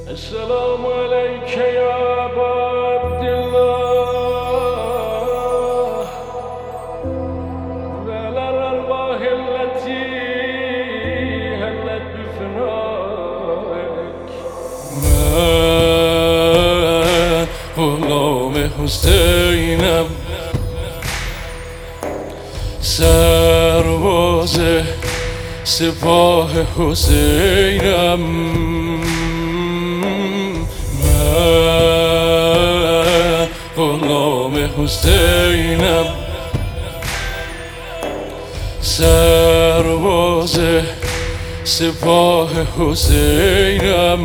السلام عليك يا أبا عبد الله وعلى الأرواح التي هلت بفنائك. من غلام حسینم، سرباز سپاه حسینم. من غلام حسینم، سرباز سپاه حسینم.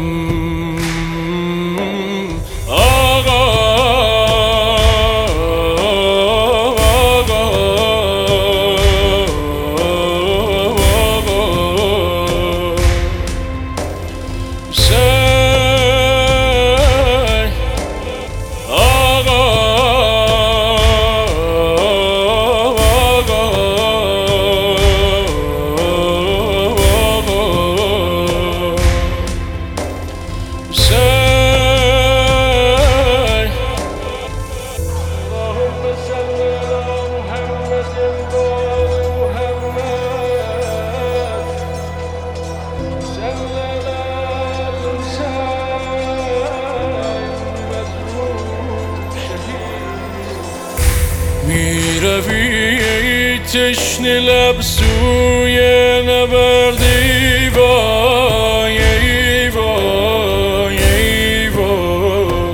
میروی تشنه لب سوی نبرد، ای وای ای وای ای وای.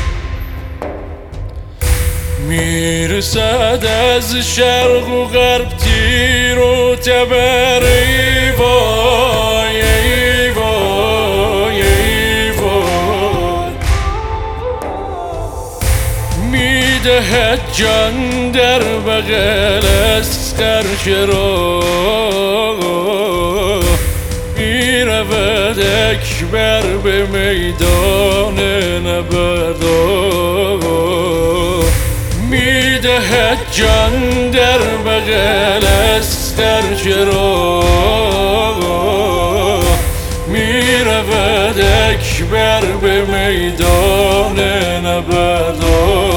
میرسد از شرق و غرب تیر و تبر، ای وای ای وای ای وای. میدهد جان در بغل اسقر چرا، میرود اکبر به میدان نبرد. میدهد جان در بغل اسقر چرا، میرود اکبر به میدان نبرد.